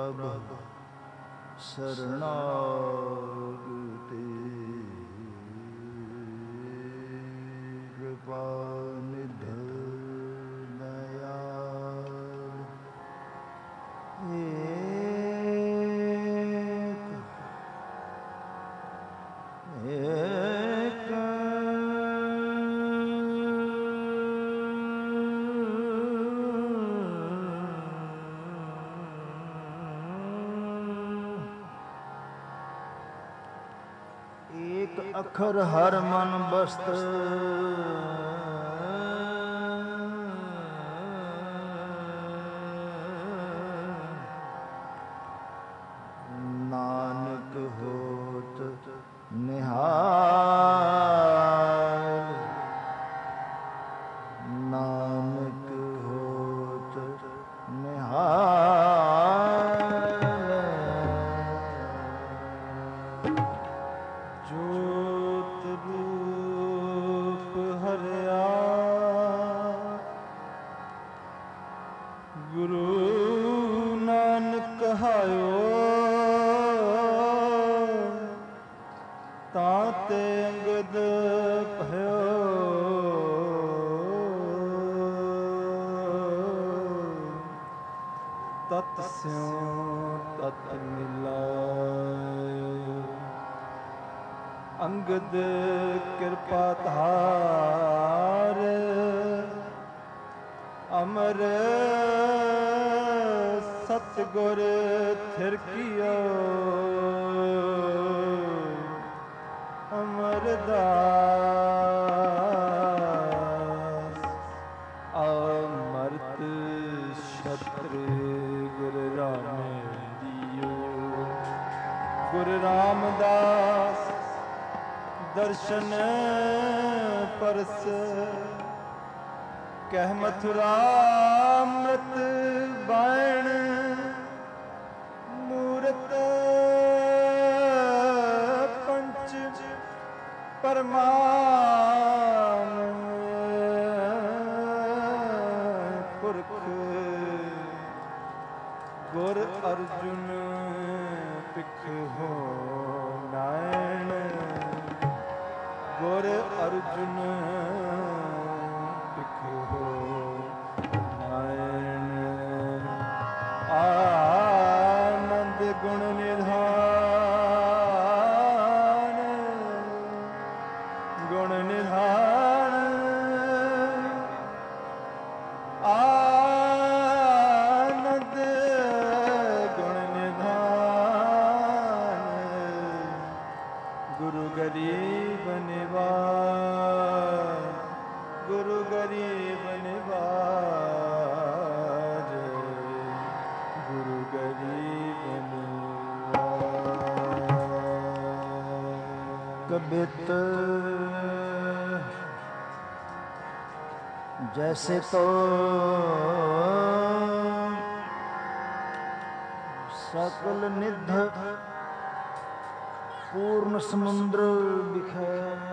ਪ੍ਰਭ ਸਰਣਾਗਤੀ ਕਿਰਪਾ ਨਿਧ ਦਇਆਲ ਅਖਰ ਹਰ ਮਨ ਬਸਤ ਨਾਨਕ ਹੋਤ ਨਿਹਾਲ ਨਾਨਕ ਹੋਤ ਨਿਹਾਲ ਜੋਤ ਰੂਪ ਹਰਿਆ ਗੁਰੂ ਨਾਨਕ ਕਹਾਇਓ ਤਾਂ ਤੇ ਅੰਗਦ ਭਇਓ ਤਤ ਸਿਉ ਤਤ ਮਿਲਾਇ ਅੰਗਦ ਕਿਰਪਾ ਧਾਰ ਅਮਰ ਸਤਿਗੁਰ ਥਿਰ ਕੀਓ ਅਮਰਦਾਸ ਅਮਰਤ ਛਤਰ ਗੁਰ ਰਾਮੇ ਦਿਓ ਗੁਰੂ ਰਾਮਦਾਸ ਦਰਸ਼ਨ ਪਰਸ ਕਹਿ ਮਥੁਰਾ ਅੰਮ੍ਰਿਤ ਬਾਣ ਮੂਰਤ ਪੰਚ ਪਰਮਾਨ ਪੁਰਖ ਗੁਰ ਅਰਜੁਨ ਪਿਖ ਹੋ ਨਾਇਣ ਗੁਰ ਅਰਜੁਨ ਪਿਖ ਹੋ ਨਾਇਣ ਆਨੰਦ ਗੁਣ ਨਿਧਾਨ ਗੁਣ ਨਿਧਾਨ ਆਨੰਦ ਗੁਣ ਨਿਧਾਨ ਗੁਰੂ ਗਰੀਬ ਨਿਵਾਜ ਗੁਰੂ ਗਰੀਬ ਨਿਵਾਜ ਗੁਰੂ ਗਰੀਬ ਨਿਵਾਜ ਕਬਿਤ ਜੈਸੇ ਤੋ ਸਕਲ ਨਿਧ पूर्ण समुद्र बिखै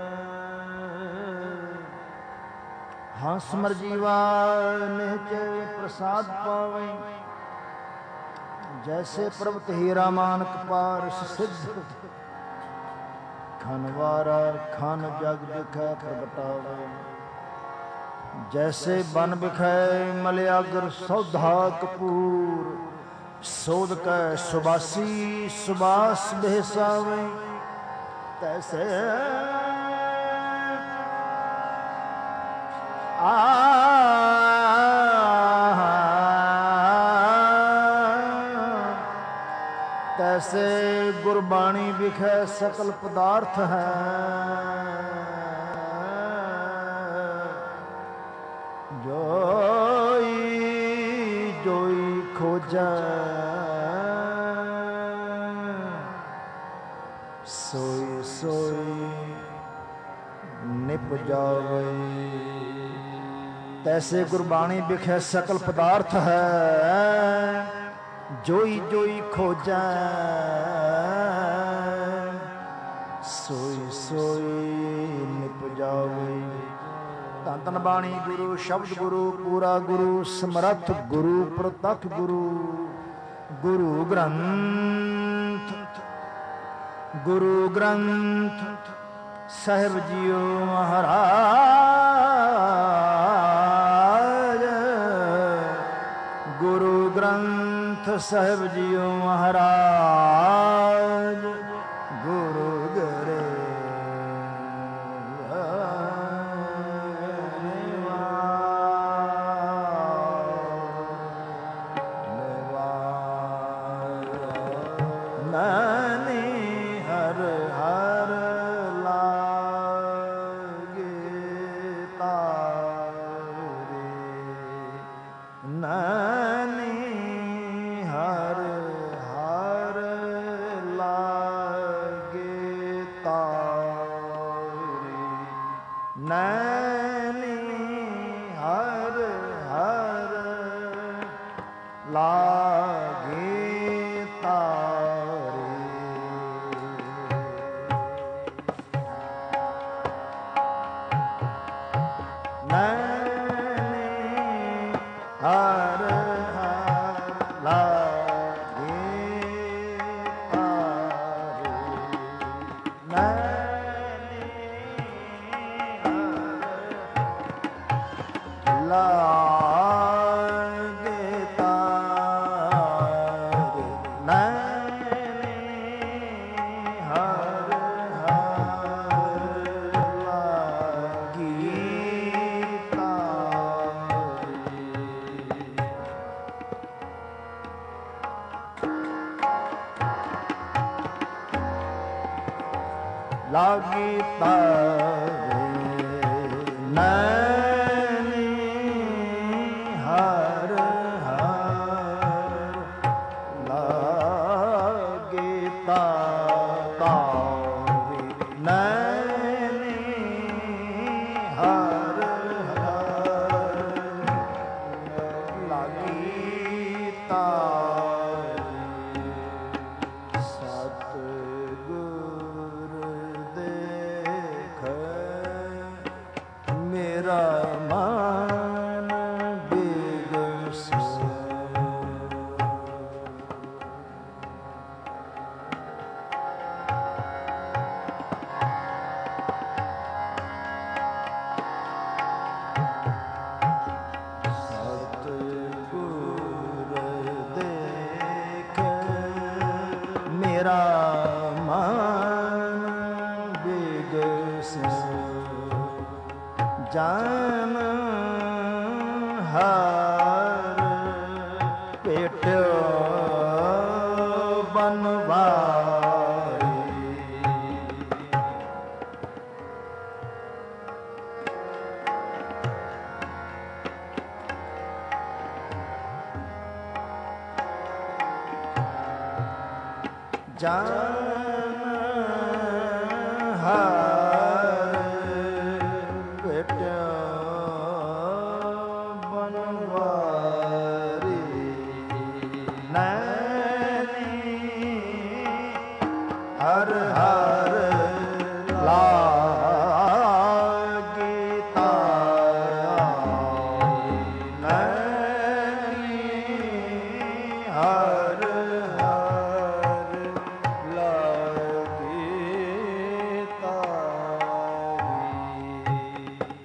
हंस मर जीवा निहचे प्रसाद पावे जैसे पर्वत हीरा मानक पारस सिद्ध खनवारा खन जग बिखै प्रगटावे जैसे बन बिखै मलयागर सौधा कपूर सोध कै सुबासी सुबास बेहसावे तैसे तैसे गुरबाणी बिखै सकल पदार्थ है जोई जोई खोजा सोई सोई निप जावे तैसे गुरबाणी बिखै सकल पदार्थ है जोई जोई खोजा सोई सोई निप जावे धन धन बाणी गुरु शब्द गुरु पूरा गुरु समरथ गुरु प्रतख गुरु ਗੁਰੂ ਗ੍ਰੰਥ ਗੁਰੂ ਗ੍ਰੰਥ ਸਾਹਿਬ ਜੀਓ ਮਹਾਰਾਜ ਗੁਰੂ ਗ੍ਰੰਥ ਸਾਹਿਬ ਜੀਓ ਮਹਾਰਾਜ ਗੁਰੂ ਗਰੇ ਲਾਗੀ ਤਾਰੇ ਨੈਣੀ ਹਰ ਹਰ ਲਾਗੇ ਤਾਰੇ ਨੈਣੀ ਹਰ ਹਰ ਲਾਗੀ ਤਾਰੇ ਸਤਿਗੁਰ ਮੇਰਾ ਮਨ ਬਿਗਸੈ ਸਤਿਗੁਰ ਦੇਖੈ ਮੇਰਾ ਮਨ ਬਿਗਸੈ ਜਨ ਹਰ ਭੇਟਿਓ ਬਨਵਾਰੀ ਜਨ ਹਰ ਭੇਟਿਓ ਹਰ ਹਰ ਲਾਗੀ ਤਾਰੇ ਨੈਣੀ ਹਰ ਹਰ ਲਾਗੀ ਤਾਰੇ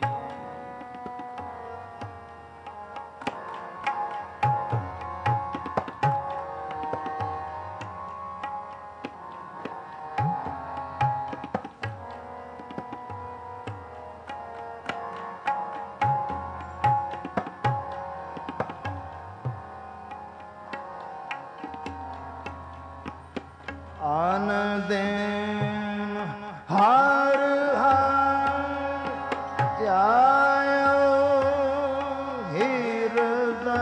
ਆਨ ਦੇਨ ਹਰ ਹਰ ਧਿਆਇਓ ਹਿਰਦੈ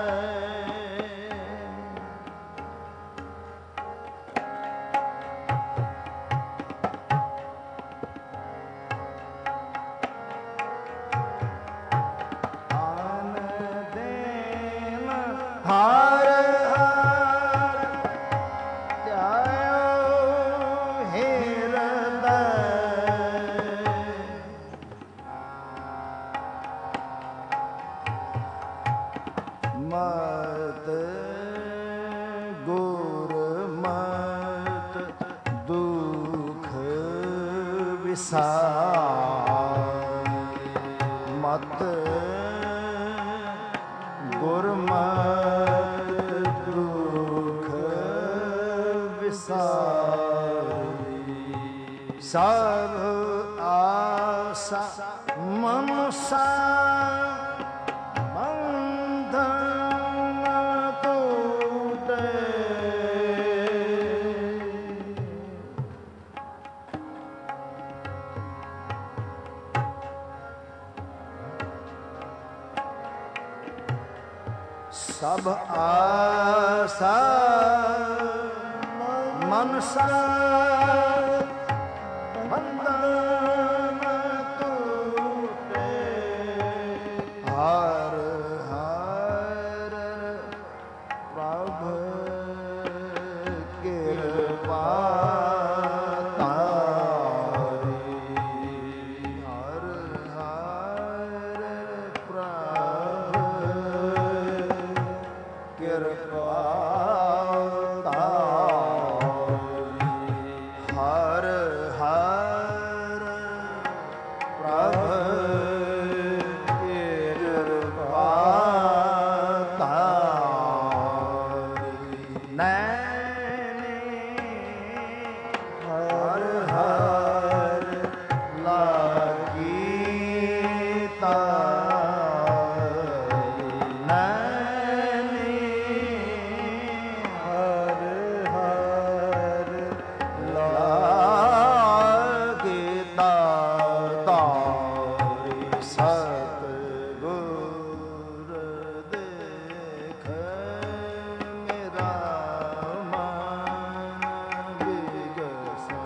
ਆਨ ਦੇਨ ਹਰ ਮਤ ਵਿਸਾਰ ਮਤ ਗੁਰਮਤਿ ਦੁਖ ਵਿਸਾਰੀ ਸਭ ਆਸਾ ਮਨੁਸਾ ਸਭ ਆਸਾ ਮਨਸਾ ਬੰਧਨ ਟੂਟੇ ਹਰ ਹਰ ਪ੍ਰਭ ਕਿਰਪਾ ਤਾਰੀ ਹਰ ਹਰ ਪ੍ਰਭ ਕਿਰਪਾ ਤਾਰੀ ਹਰ ਹਰ ਪ੍ਰਭ ਕਿਰਪਾ ਤਾਰੀ ਨੈਣੇ ਹਰ ਹਰ ਲਾਗੀ ਤਾਰੀ ਨੈਣੇ ਹਰ ਹਰ ਲਾਗੇ ਤਾਰੀ ਸਤਿਗੁਰ ਦੇਖ ਮੇਰਾ ਮਨ ਬਿਗਸਾ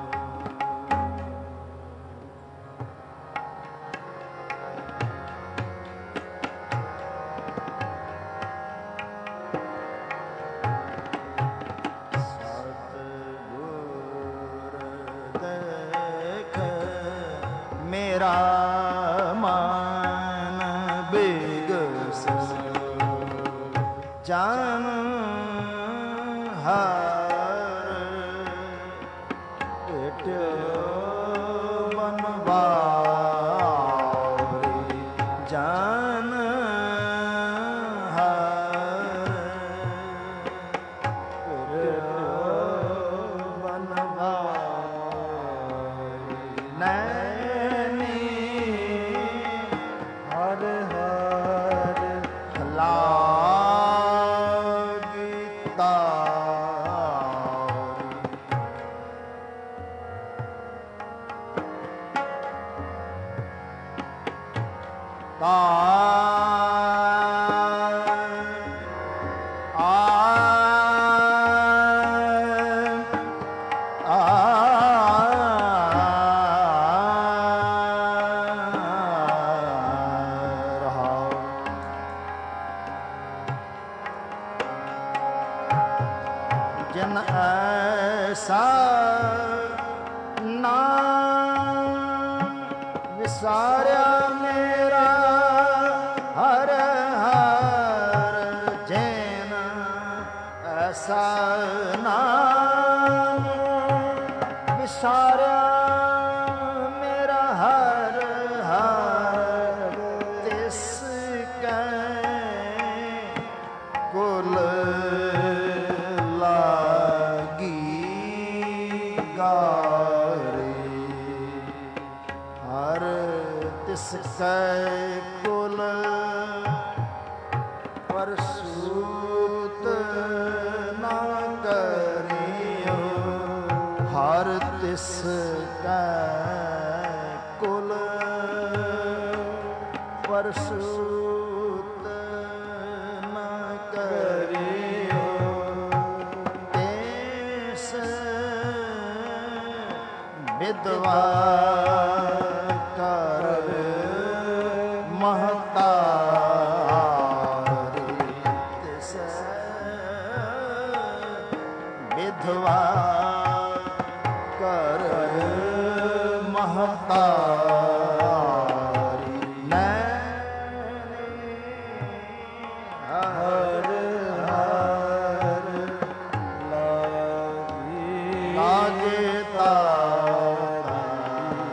ਸਤਿਗੁਰ ਦੇਖ ਮੇਰਾ ਮਨ ਬਿਗਸ ਜਨ ਹਰ ਭੇਟਿਓ ਬਨਵਾਰੀ ਜਨ ਹਰ ਨੈਣੀ ਹਰ ਹਰ ਲਾਗੀ ਜਨ ਐਸਾ ਨਾਮ ਵਿਸਾਰਿਆ ਮੇਰਾ ਹਰ ਹਰ ਜਨ ਐਸਾ ਨਾਮ ਵਿਸਾਰਿਆ ਮੇਰਾ ਹਰ ਹਰ ਤਿਸ ਕੈ ਕੁਲ ਹਰ ਤਿਸ ਕੈ ਕੁਲ ਪਰਸੂਤ ਨਾ ਕਰਿਓ ਹਰ ਤਿਸ ਕੈ ਕੁਲ ਪਰਸੂਤ ਨਾ ਕਰਿਓ ਤਿਸ ਵਿਦਵਾ ਕਰ ਮਹਤਾਰੀ ਤਿਸ ਵਿਦਵਾ ਕਰ ਮਹਤਾਰੀ ਨੈਣੀ ਹਰ ਹਰ ਲਾਗੇ ਤਾਰੀ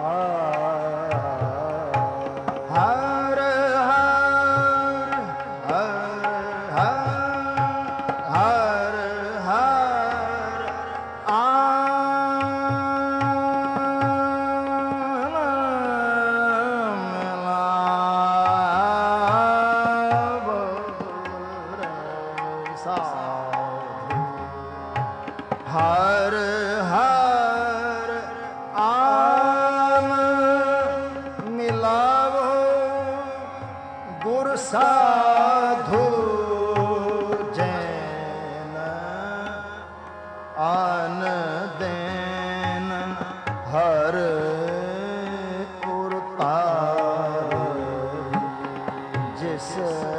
ਹਰ ਹਰ ਆਮ ਮਿਲਾਵੋ ਗੁਰ ਸਾਧੂ ਜੈਨ ਆਨ ਦੇਨ ਹਰ ਉਰਤਾਰ ਜਿਸ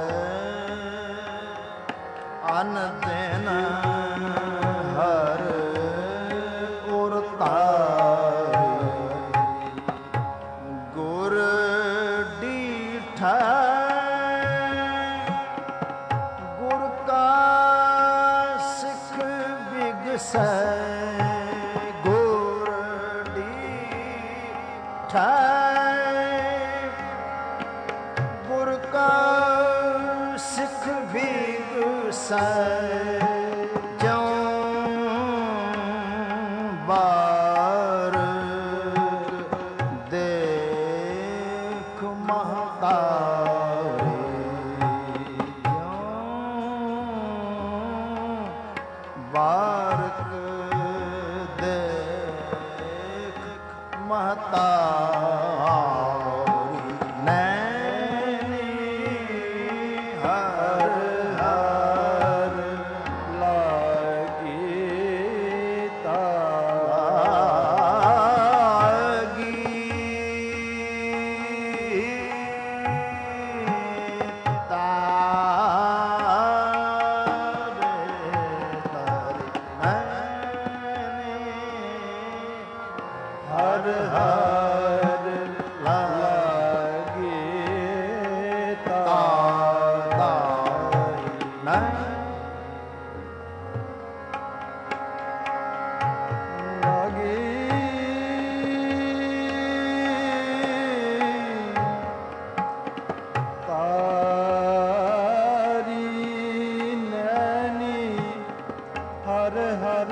ਅਨ ਦੇਨ ਹਰ ਉਰਤਾਰ ਗੁਰ ਡੀਠਾ ਗੁਰ ਕਾ ਸਿੱਖ ਬਿਗਸੈ ਗੁਰ ਡੀਠਾ ਗੁਰ ਕਾ ਸਿੱਖ ਬਿਗਸੈ ਬਾਰ ਦੇਖ ਮਹਤਾਰੇ ਬਾਰਕ ਦੇਖ ਮਹਤਾਰੀ ਨੈਣੀ ਹਰ ਹਰ ਲਾਗੀ ਹਰ ਹਰ ਲਾਗੇ ਤਾਰੀ ਨਾ ਲਾਗੇ ਤਾਰੀ ਨੈਣੀ ਹਰ ਹਰ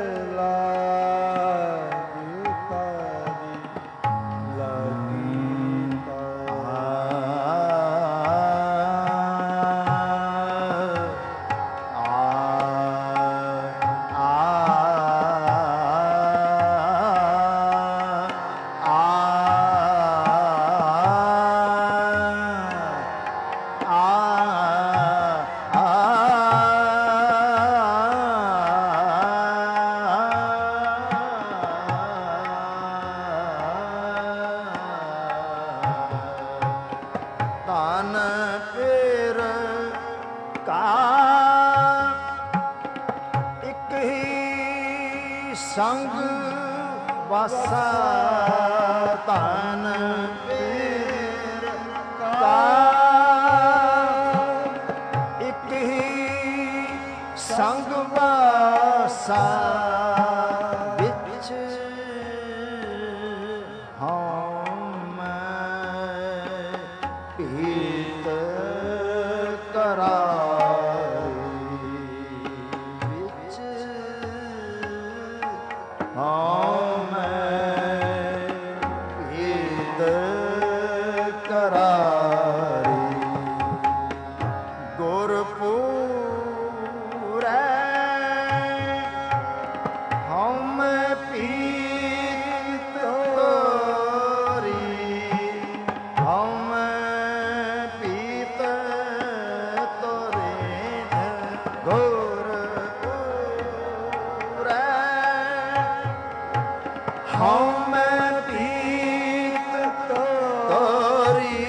ਧਨ ਪੇਰ ਕਾ ਇੱਕ ਹੀ ਸੰਗ ਵਾਸਾ ਧਨ ਪੇਰ ਕਾ ਇੱਕ ਹੀ ਸੰਗ ਵਾਸਾ ਵਿੱਚ ਭੀਤ ਕਰਾਰੀ ਵਿੱਚ ਹਾਂ ਮੈਂ ਭੀਤ ਕਰਾਰੀ ਗੁਰਪੂਰੈ ਹਾਂ ਮੈਂ ਭੀਤ ਤੋਰੀ ਹਾਂ ਹਉ ਮੈਂ ਪੀਤ ਤੋਰੀ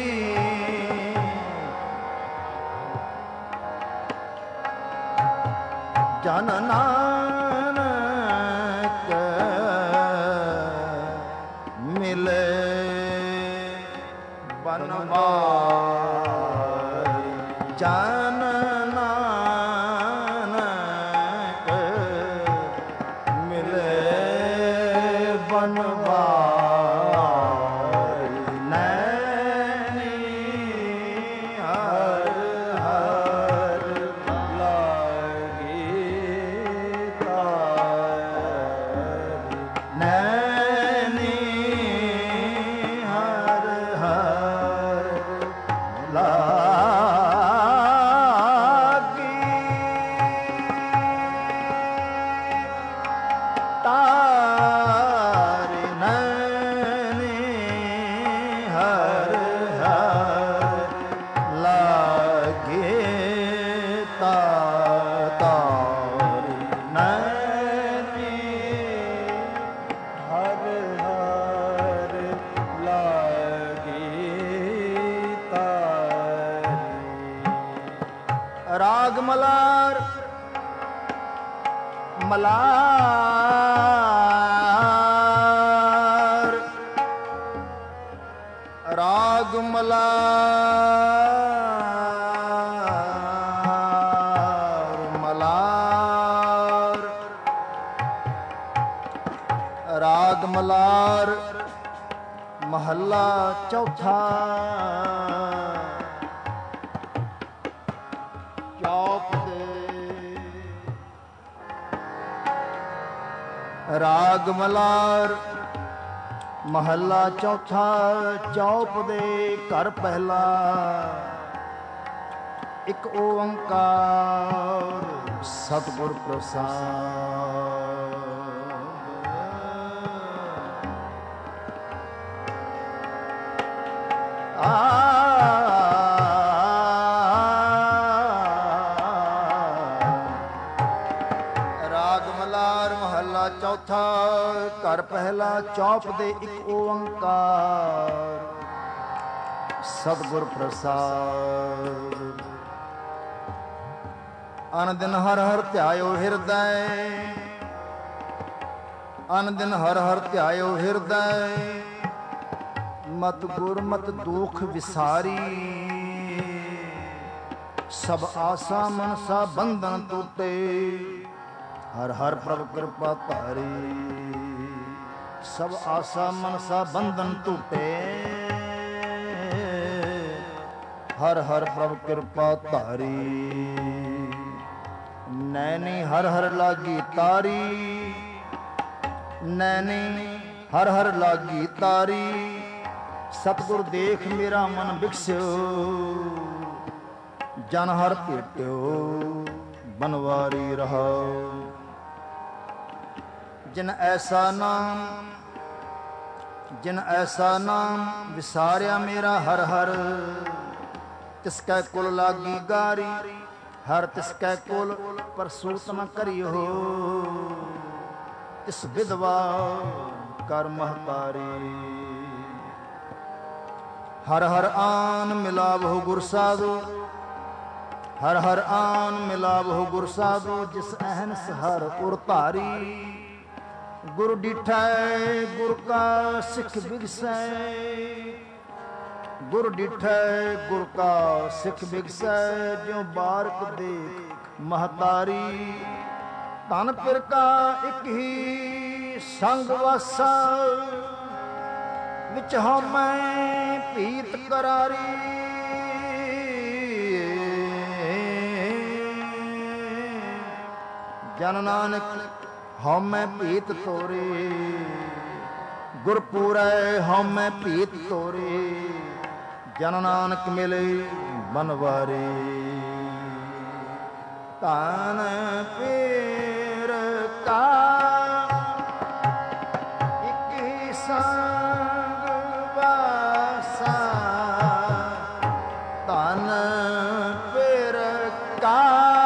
ਜਨ ਨਾਨਕ ਮਿਲੇ ਬਨਵਾਰੀ ਜਨ ਨਾਨਕ ਮਿਲੇ ਬਨਵਾਰੀ ਰਾਗ ਮਲਾਰ ਮਲਾਰ ਰਾਗ ਮਲਾਰ ਮਲਾਰ ਰਾਗ ਮਲਾਰ ਮਹੱਲਾ ਚੌਥਾ ਚੌਪ ਦੇ ਰਾਗ ਮਲਾਰ ਮਹੱਲਾ ਚੌਥਾ ਚੌਪ ਦੇ ਘਰ ਪਹਿਲਾ ਇੱਕ ਓੰਕਾਰ ਸਤਿਗੁਰ ਪ੍ਰਸਾਦ ਰਾਗ ਮਲਾਰ ਮਹੱਲਾ ਚੌਥਾ ਘਰ ਪਹਿਲਾ ਚੌਪ ਦੇ ਇੱਕ ਓੰਕਾਰ ਸਤਿਗੁਰ ਪ੍ਰਸਾਦ ਅਨ ਦਿਨ ਹਰ ਹਰ ਧਿਆਇਓ ਹਿਰਦੈ ਅਨ ਦਿਨ ਹਰ ਹਰ ਧਿਆਇਓ ਹਿਰਦੈ ਮਤ ਗੁਰਮਤਿ ਦੁਖ ਵਿਸਾਰੀ ਸਭ ਆਸਾ ਮਨਸਾ ਬੰਧਨ ਟੂਟੇ ਹਰ ਹਰ ਪ੍ਰਭ ਕਿਰਪਾ ਧਾਰੀ ਸਭ ਆਸਾ ਮਨਸਾ ਬੰਧਨ ਟੂਟੇ ਹਰ ਹਰ ਪ੍ਰਭ ਕਿਰਪਾ ਧਾਰੀ ਨੈਣੀ ਹਰ ਹਰ ਲਾਗੀ ਤਾਰੀ ਨੈਣੀ ਹਰ ਹਰ ਲਾਗੀ ਤਾਰੀ ਸਤਿਗੁਰ ਦੇਖ ਮੇਰਾ ਮਨ ਬਿਕਸਿਓ ਜਨ ਹਰ ਭੇਟਿਓ ਬਨਵਾਰੀ ਰਹਾਉ ਜਿਨ ਐਸਾ ਨਾਮ ਵਿਸਾਰਿਆ ਮੇਰਾ ਹਰ ਹਰ ਤਿਸ ਕੈ ਕੁਲ ਲਾਗੀ ਗਾਰੀ ਹਰ ਤਿਸ ਕੈ ਕੁਲ ਪਰਸੂਤ ਨ ਕਰਿਓ ਤਿਸ ਵਿਧਵਾ ਕਰ ਮਹਤਾਰੀ ਹਰ ਹਰ ਆਨ ਮਿਲਾਵਹੁ ਗੁਰ ਸਾਧੂ ਹਰ ਹਰ ਆਨ ਮਿਲਾਵਹੁ ਗੁਰ ਸਾਧੂ ਜਿਸ ਅਹਨਸ ਹਰ ਉਰ ਧਾਰੀ ਗੁਰ ਡਿਠੈ ਗੁਰ ਕਾ ਸਿੱਖ ਬਿਗਸੈ ਗੁਰ ਡਿਠੈ ਗੁਰ ਕਾ ਸਿੱਖ ਬਿਗਸੈ ਜਿਉ ਬਾਰਕ ਦੇਖ ਮਹਤਾਰੀ ਧਨ ਪਿਰ ਕਾ ਇੱਕ ਹੀ ਸੰਗ ਵਾਸਾ ਵਿੱਚ ਹਉਮੈ ਭੀਤ ਕਰਾਰੀ ਜਨ ਨਾਨਕ ਹਉਮੈ ਭੀਤ ਤੋਰੇ ਗੁਰ ਪੂਰੈ ਹਉਮੈ ਭੀਤ ਤੋਰੇ ਜਨ ਨਾਨਕ ਮਿਲੇ ਬਨਵਾਰੇ ਧਨ ਪੀਰ ਕਾ ਇੱਕ ਹੀ ਸੰਗ ਵਾਸਾ ਧਨ ਪੀਰ ਕਾ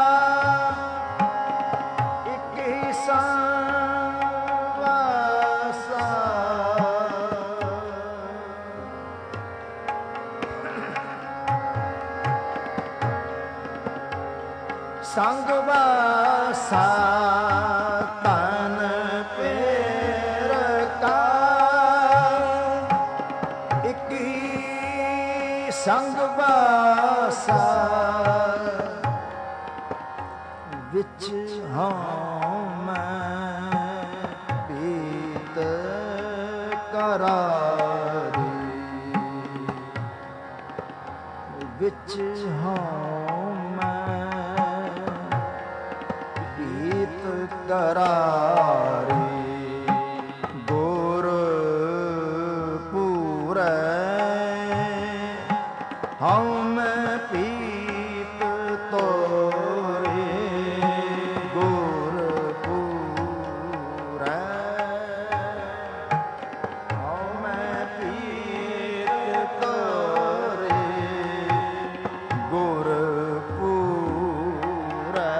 ਇੱਕ ਹੀ ਸੰਗ ਵਾਸਾ ਸੰਗ ਵਾਸਾ ਧਨ ਪੀਰ ਕਾ ਇੱਕ ਹੀ ਸੰਗ ਵਾਸਾ ਵਿੱਚ ਹਉਮੈ ਭੀਤ ਕਰਾਰੀ ਵਿੱਚ ਹਉਮੈ ਭੀਤ ਕਰਾਰੀ ਗੁਰ ਪੂਰੈ ਹਉਮੈ ਭੀਤ ਤੋਰੇ ਗੁਰ ਪੂਰੈ ਹਉਮੈ ਭੀਤ ਤੋਰੇ ਗੁਰ ਪੂਰੈ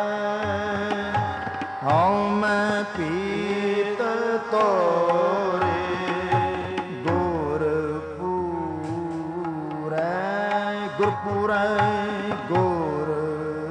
ਹਉਮੈ ਭੀਤ ਤੋਰੇ ਗੁਰ ਪੂਰੈ ਗੁਰ ਪੂਰੈ ਗੁਰ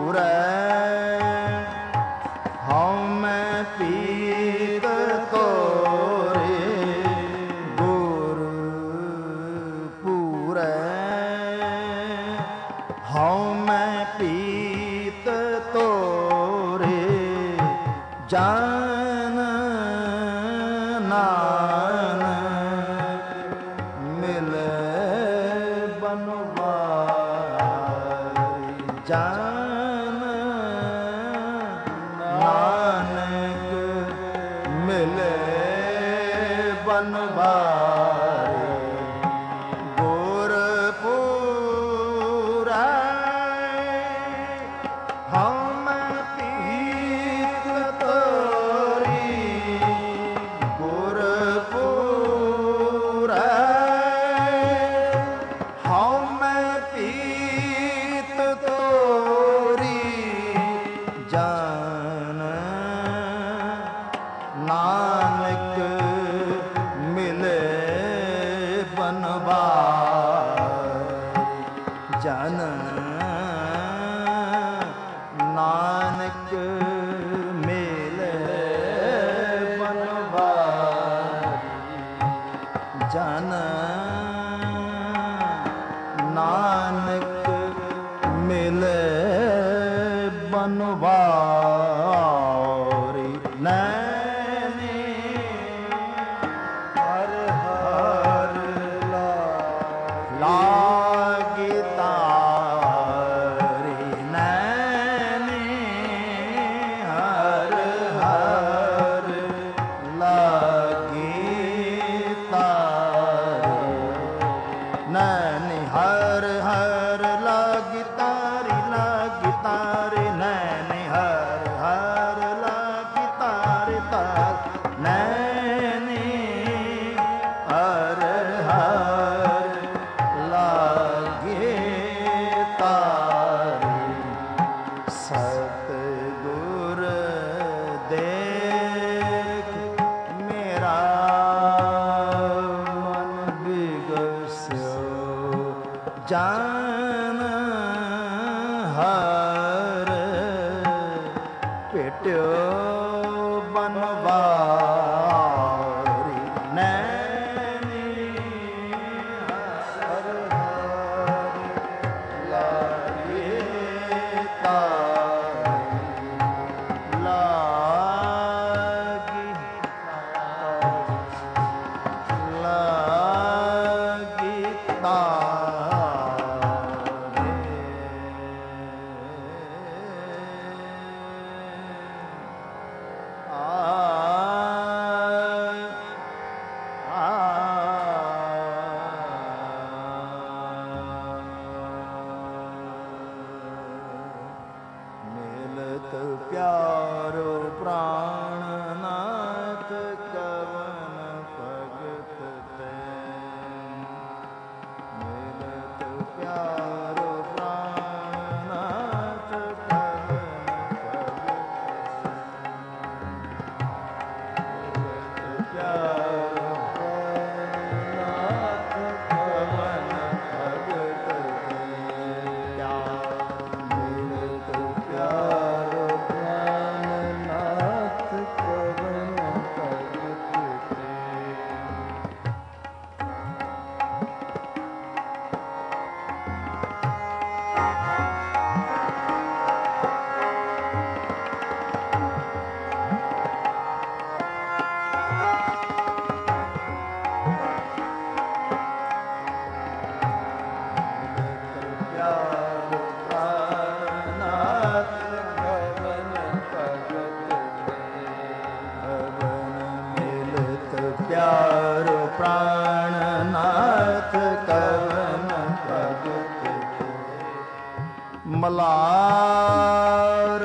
ਮਲਾਰ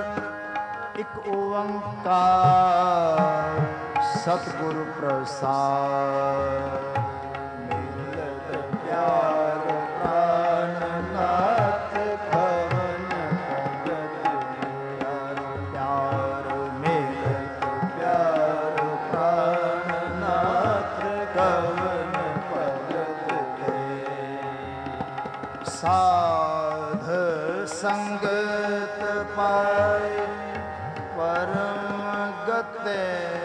ਇੱਕ ਓੰਕਾਰ ਸਤਿਗੁਰ ਪ੍ਰਸਾਦ ਮਿਲਤ ਪਿਆਰ ਪ੍ਰਾਨ ਨਾਥ ਕਵਨ ਭਗਤ ਪਿਆਰ ਮਿਲਤ ਪਿਆਰ ਪ੍ਰਾਨ ਨਾਥ ਕਵਨ ਭਗਤ ਸਾਧ ਸੰਗਤ ਪਾਏ ਪਰਮ ਗਤੇ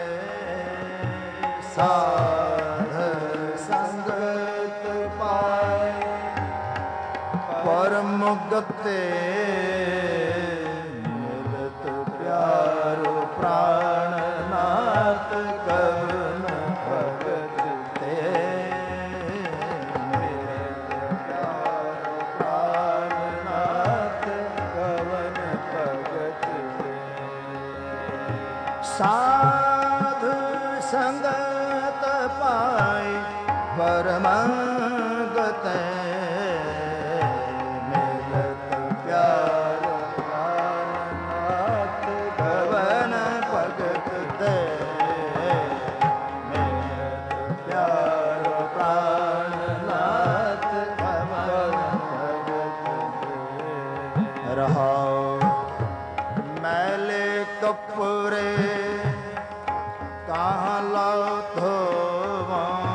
ਸਾਧ ਸੰਗਤ ਪਾਏ ਪਰਮ ਗਤੇ ਮਿਲਤ ਪਿਆਰ ਪ੍ਰਾਣ ਨਾਥ ਕਵਨ ਭਗਤ ਤੇ ਮਿਲਤ ਪਿਆਰ ਪ੍ਰਾਣ ਨਾਥ ਕਵਨ ਭਗਤ ਤੇ ਸਾਧ ਸੰਗਤ ਪਾਏ ਪਰਮ ਗਤੇ मैले कपड़े कहाँ लाओ धोवा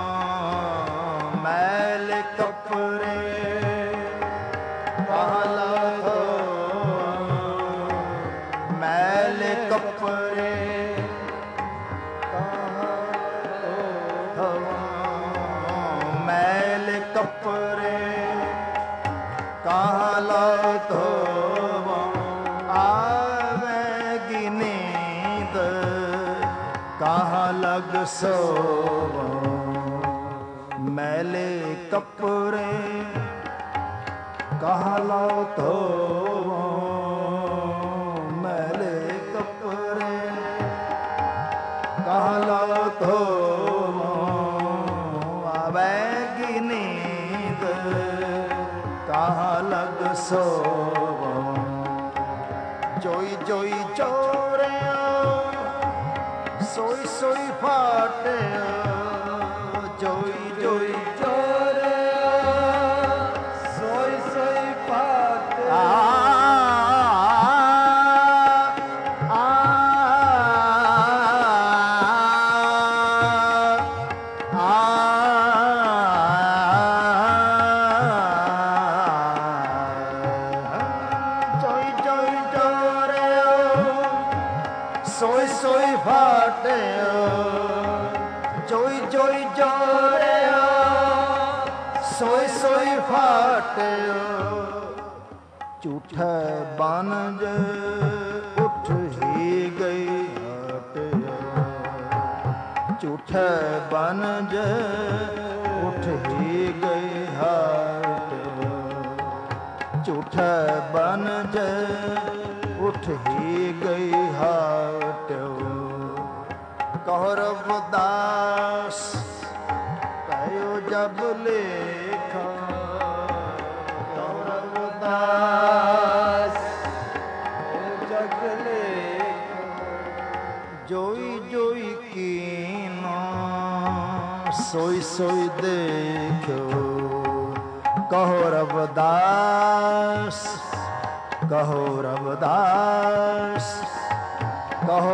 मैले कपड़े कहाँ लाओ धोवा मैले कपड़े कहाँ धोवा मैले कपड़े कहाँ लाओ धोवा आवेगी नींद कहाँ लग सोवा मैले कपड़े कहाँ लाओ धोवा मैले कपड़े कहाँ लाओ धोवा आवेगी नींद कहाँ लग सोवा जोई जोई चोरे सोई सोई फाटे जोई जोई चोरे सोई सोई फाटे सोई सोई फाटे जोई जोई जोरे सोई सोई फाटे झूठा बनज उठ ही गई हट झूठा बनज उठ ही गई हट झूठा बनज उठ ही गई हाट कौरव दास कहो जब लेखा कौरव दास जग लेखा जोई जोई कीना सोई सोई देखो कहो रवदास कहो रवदास कहो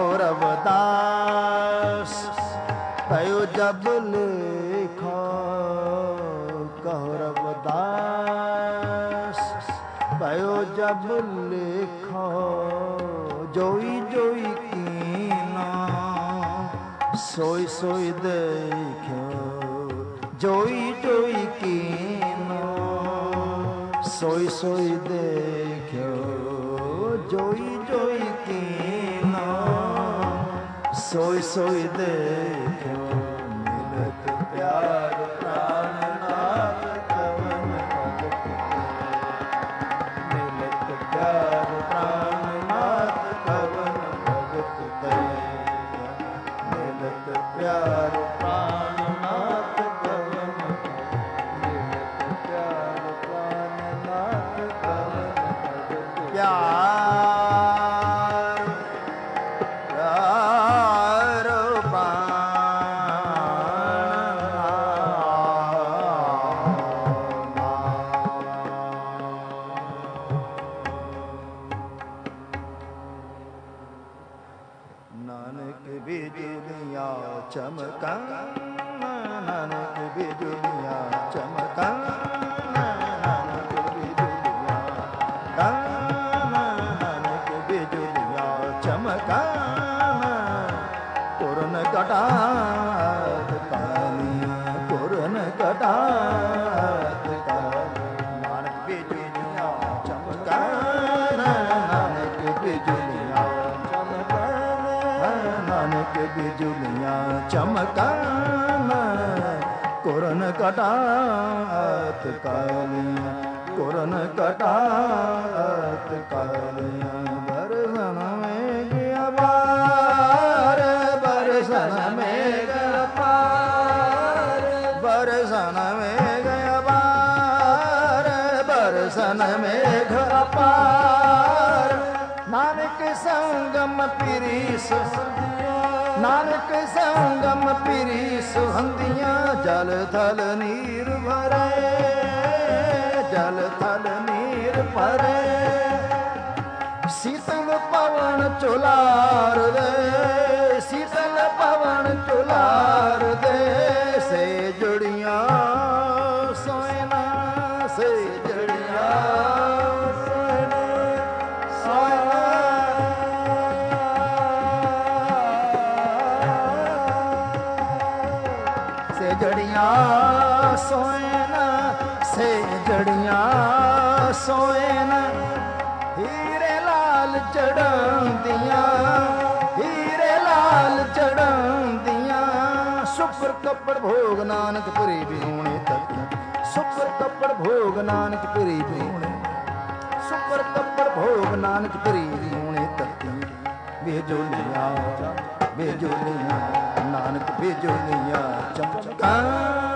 रवदास कहो जब लेखा कहो रवदास कहो जब लेखा जोई जोई कीना सोई सोई देखो जोई जोई कीना सोई सोई देखो जोई जोई कीना सोई सोई देखो मिलत प्यार प्राण नाथ कवन भगत मिलत प्यार प्राण नाथ कवन भगत मिलत प्यार प्राण नाथ कवन मिलत प्यार प्राण नाथ कवन भगत प्यार नानक बिजुलियाँ चमका नानक बिजुलियाँ चमका नानक बिजुलियाँ नानक ਘਟਾਤ ਕਾਲ। ਨਾਨਕ ਬਿਜੁਲੀਆਂ ਚਮਕਣ, ਨਾਨਕ ਬਿਜੁਲੀਆਂ ਚਮਕਣ, ਨਾਨਕ ਬਿਜੁਲੀਆਂ ਚਮਕਣ, ਕੁਰਨ ਘਟਾਤ ਕਾਲੀਆਂ, ਕੁਰਨ ਘਟਾਤ ਕਾਲੀਆਂ। ਬਰਸਨ ਮੇਘ ਅਪਾਰ, ਬਰਸਨ ਮੇਘ ਅਪਾਰ, ਬਰਸਨ ਮੇਘ ਅਪਾਰ, ਬਰਸਨ ਮੇਘ ਅਪਾਰ। ਨਾਨਕ ਸੰਗਮ ਪਿਰੀ ਸੁਹੰਦੀਆਂ, ਨਾਨਕ ਸੰਗਮ ਪਿਰੀ ਸੁਹੰਦੀਆਂ। ਜਲ ਥਲ ਨੀਰ ਭਰੇ, ਜਲ ਥਲ ਨੀਰ ਭਰੇ। ਸੀਤਲ ਪਵਨ ਚੁਲਾਰ ਦੇ, ਸੀਤਲ ਪਵਨ ਚੁਲਾਰ ਦੇ। ਸੇ ਜੁੜੀਆਂ ਸੋਇਨਾ, ਸੇ ਜੁੜੀਆਂ ਸੋਇਨਾ, ਸੋਇਨਾ। ਸੇ ਜੜੀਆਂ ਸੋਇਨਾ, ਸੇ ਜੜੀਆਂ ਸੋਇਨਾ। ਹੀਰੇ ਲਾਲ ਚੜਾਉਂਦੀਆਂ, ਹੀਰੇ ਲਾਲ ਚੜਾਉਂਦੀਆਂ। ਸੁਪਰ ਕੱਪੜ ਭੋਗ ਨਾਨਕ ਭਰੀ ਬਿਹੂਣੇ ਤੱਕ, ਸੁਪਰ ਕੱਪੜ ਭੋਗ ਨਾਨਕ ਭਰੀ ਬਿਹੂਣੇ, ਸੁਪਰ ਕੱਪੜ ਭੋਗ ਨਾਨਕ ਭਰੀ ਬਿਹੂਣੇ ਤੱਕ। ਬੇਜੋਲੀਆਂ, ਬੇਜੋਲੀਆਂ, ਨਾਨਕ ਬੇਜੋਲੀਆਂ ਚਮਕਣ।